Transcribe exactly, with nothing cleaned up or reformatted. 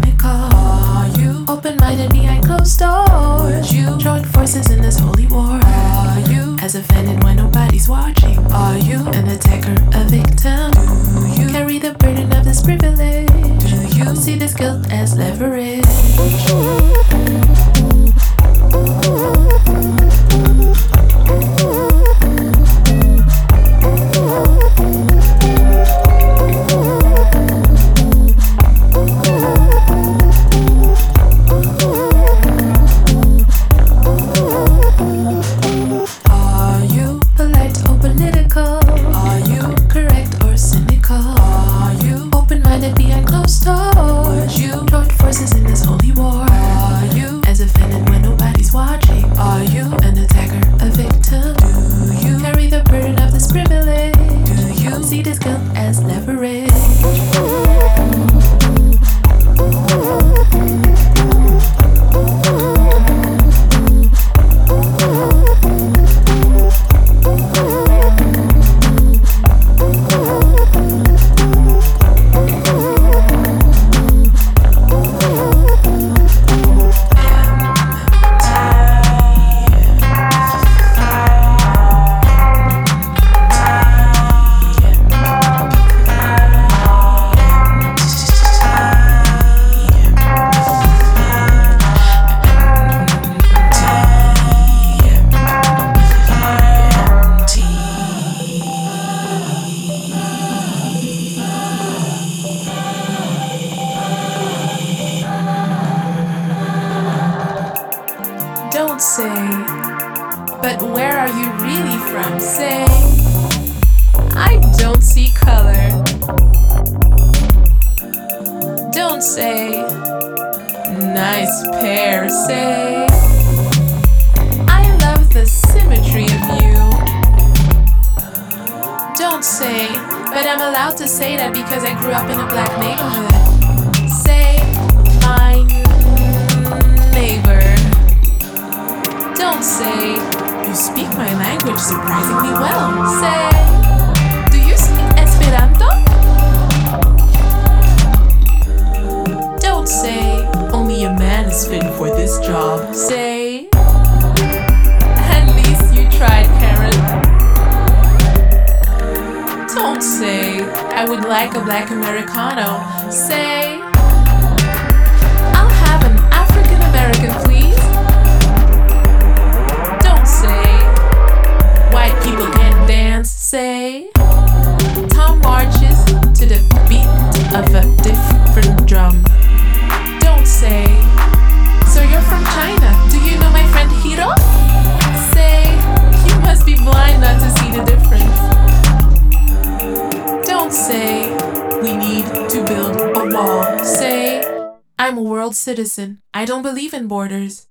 cynical? Are you open-minded behind closed doors? You join forces in this holy war? Are you as offended when nobody's watching? Are you an attacker, a victim? Do you carry the burden of this privilege? Do you see this guilt as leverage? In this holy war, are you as offended when nobody's watching? Are you an attacker, a victim? Do you carry the burden of this privilege? Do you see this guilt as leverage? Don't say, but where are you really from? Say, I don't see color. Don't say, nice pair. Say, I love the symmetry of you. Don't say, but I'm allowed to say that because I grew up in a black neighborhood. Say, my neighbor. Don't say, you speak my language surprisingly well. Say, do you speak Esperanto? Don't say, only a man is fit for this job. Say, at least you tried, Karen. Don't say, I would like a black Americano. Say, I'll have an African American, please. Say, Tom marches to the beat of a different drum. Don't say, so you're from China. Do you know my friend Hiro? Say, you must be blind not to see the difference. Don't say, we need to build a wall. Say, I'm a world citizen. I don't believe in borders.